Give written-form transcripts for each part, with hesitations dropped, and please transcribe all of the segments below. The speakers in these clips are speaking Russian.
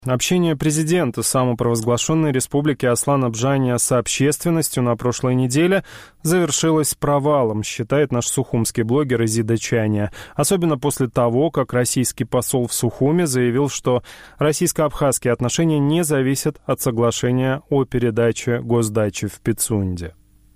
Общение президента самопровозглашенной республики Аслана Бжания с общественностью на прошлой неделе завершилось провалом, считает наш сухумский блогер Изида Чания. Особенно после того, как российский посол в Сухуме заявил, что российско-абхазские отношения не зависят от соглашения о передаче госдачи в Пицунде.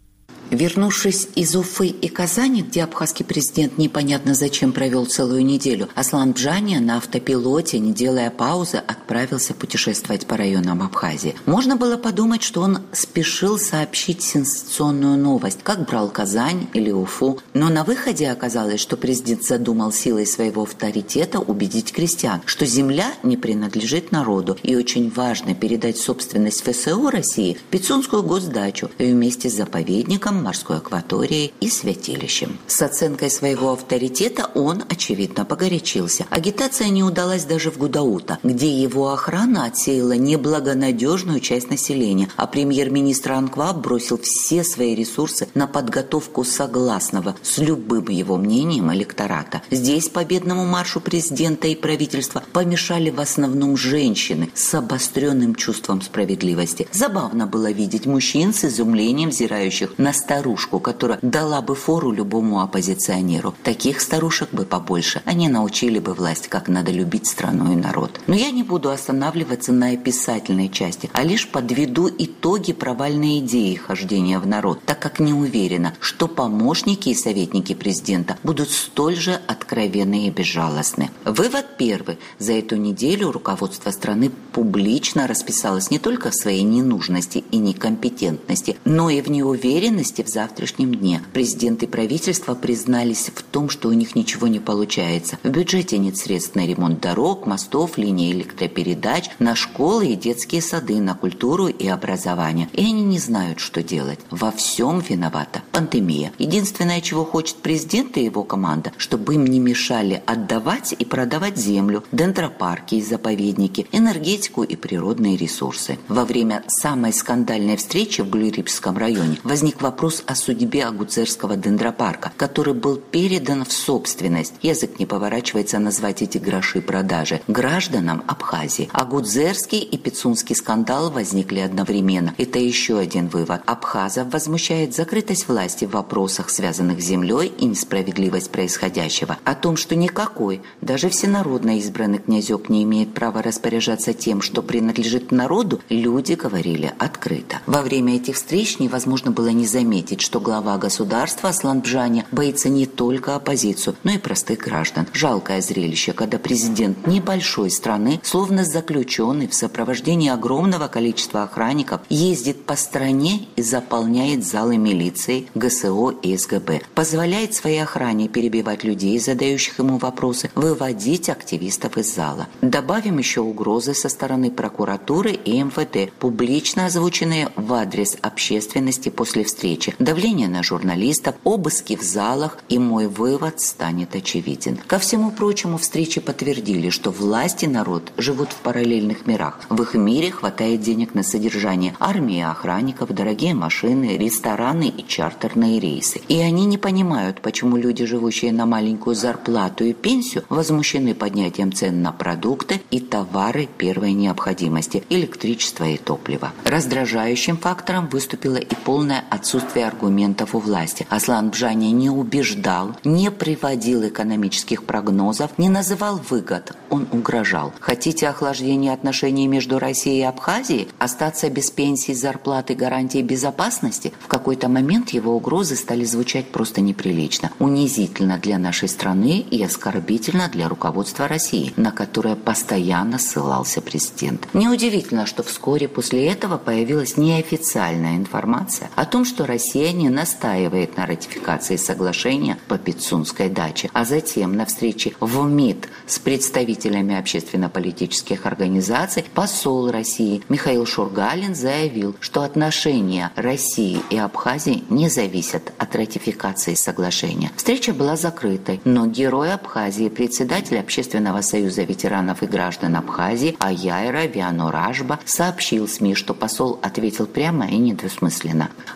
Вернувшись из Уфы и Казани, где абхазский президент непонятно зачем провел целую неделю, Аслан Бжания на автопилоте, не делая паузы, отправился путешествовать по районам Абхазии. Можно было подумать, что он спешил сообщить сенсационную новость, как брал Казань или Уфу. Но на выходе оказалось, что президент задумал силой своего авторитета убедить крестьян, что земля не принадлежит народу, и очень важно передать собственность ФСО России Пицунскую госдачу вместе с заповедником, морской акваторией и святилищем. С оценкой своего авторитета он, очевидно, погорячился. Агитация не удалась даже в Гудаута, где его охрана отсеяла неблагонадежную часть населения, а премьер-министр Анкваб бросил все свои ресурсы на подготовку согласного с любым его мнением электората. Здесь победному маршу президента и правительства помешали в основном женщины с обостренным чувством справедливости. Забавно было видеть мужчин с изумлением взирающих на старушку, которая дала бы фору любому оппозиционеру. Таких старушек бы побольше. Они научили бы власть, как надо любить страну и народ. Но я не буду останавливаться на описательной части, а лишь подведу итоги провальной идеи хождения в народ, так как не уверена, что помощники и советники президента будут столь же откровенны и безжалостны. Вывод первый. За эту неделю руководство страны публично расписалось не только в своей ненужности и некомпетентности, но и в неуверенности в завтрашнем дне. Президент и правительство признались в том, что у них ничего не получается. В бюджете нет средств на ремонт дорог, мостов, линий электропередач, на школы и детские сады, на культуру и образование. И они не знают, что делать. Во всем виновата пандемия. Единственное, чего хочет президент и его команда, чтобы им не мешали отдавать и продавать землю, дендропарки и заповедники, энергетику и природные ресурсы. Во время самой скандальной встречи в Гулерипском районе возник вопрос о судьбе Агудзерского дендропарка, который был передан в собственность. Язык не поворачивается назвать эти гроши продажи гражданам Абхазии. Агудзерский и Пицунский скандал возникли одновременно. Это еще один вывод. Абхазов возмущает закрытость власти в вопросах, связанных с землей, и несправедливость происходящего. О том, что никакой, даже всенародно избранный князек не имеет права распоряжаться тем, что принадлежит народу, люди говорили открыто. Во время этих встреч невозможно было не заметить, что глава государства Аслан Бжания боится не только оппозицию, но и простых граждан. Жалкое зрелище, когда президент небольшой страны, словно заключенный в сопровождении огромного количества охранников, ездит по стране и заполняет залы милиции, ГСО и СГБ. Позволяет своей охране перебивать людей, задающих ему вопросы, выводить активистов из зала. Добавим еще угрозы со стороны прокуратуры и МВД, публично озвученные в адрес общественности после встречи, давление на журналистов, обыски в залах, и мой вывод станет очевиден. Ко всему прочему, встречи подтвердили, что власть и народ живут в параллельных мирах. В их мире хватает денег на содержание армии охранников, дорогие машины, рестораны и чартерные рейсы. И они не понимают, почему люди, живущие на маленькую зарплату и пенсию, возмущены поднятием цен на продукты и товары первой необходимости, электричество и топливо. Раздражающим фактором выступило и полное отсутствие аргументов у власти. Аслан Бжания не убеждал, не приводил экономических прогнозов, не называл выгод. Он угрожал. Хотите охлаждения отношений между Россией и Абхазией? Остаться без пенсии, зарплаты, гарантии безопасности? В какой-то момент его угрозы стали звучать просто неприлично. Унизительно для нашей страны и оскорбительно для руководства России, на которое постоянно ссылался президент. Неудивительно, что вскоре после этого появилась неофициальная информация о том, что Россия не настаивает на ратификации соглашения по Пицунской даче. А затем на встрече в МИД с представителями общественно-политических организаций посол России Михаил Шургалин заявил, что отношения России и Абхазии не зависят от ратификации соглашения. Встреча была закрытой, но герой Абхазии, председатель Общественного союза ветеранов и граждан Абхазии Аяйра Виануражба сообщил СМИ, что посол ответил прямо и недвусмысленно. Обязательно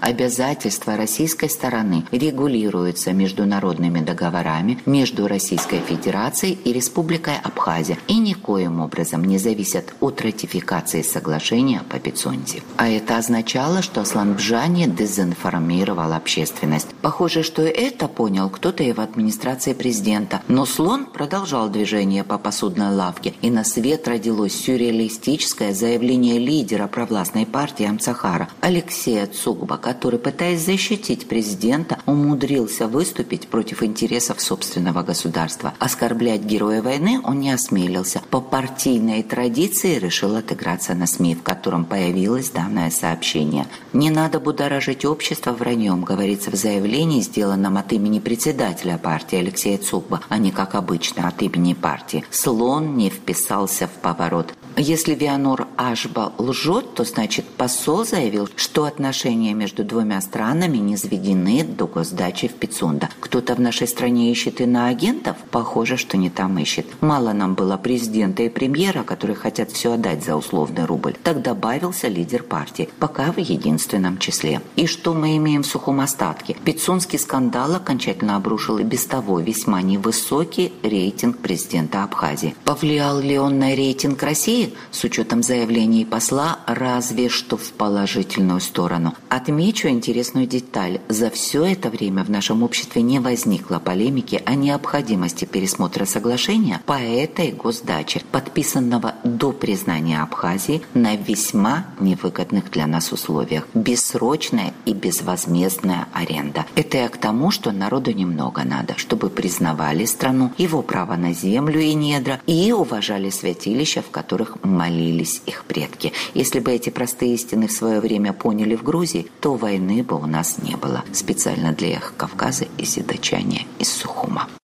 обязательства российской стороны регулируются международными договорами между Российской Федерацией и Республикой Абхазия и никоим образом не зависят от ратификации соглашения по Пицунде. А это означало, что Аслан Бжания дезинформировал общественность. Похоже, что это понял кто-то и в администрации президента. Но слон продолжал движение по посудной лавке, и на свет родилось сюрреалистическое заявление лидера провластной партии Амцахара Алексея Цугба, который, пытаясь защитить президента, умудрился выступить против интересов собственного государства. Оскорблять героя войны он не осмелился. По партийной традиции решил отыграться на СМИ, в котором появилось данное сообщение. «Не надо будоражить общество враньем», говорится в заявлении, сделанном от имени председателя партии Алексея Цугба, а не, как обычно, от имени партии. Слон не вписался в поворот. Если Вианор Ашба лжет, то значит посол заявил, что отношения между двумя странами не заведены до госдачи в Пицунда. Кто-то в нашей стране ищет иноагентов? Похоже, что не там ищет. Мало нам было президента и премьера, которые хотят все отдать за условный рубль. Так добавился лидер партии, пока в единственном числе. И что мы имеем в сухом остатке? Пицунский скандал окончательно обрушил и без того весьма невысокий рейтинг президента Абхазии. Повлиял ли он на рейтинг России? С учетом заявлений посла, разве что в положительную сторону. Отмечу интересную деталь. За все это время в нашем обществе не возникло полемики о необходимости пересмотра соглашения по этой госдаче, подписанного до признания Абхазии на весьма невыгодных для нас условиях. Бессрочная и безвозмездная аренда. Это я к тому, что народу немного надо, чтобы признавали страну, его право на землю и недра, и уважали святилища, в которых молились их предки. Если бы эти простые истины в свое время поняли в Грузии, то войны бы у нас не было. Специально для Кавказа и Зидачания из Сухума.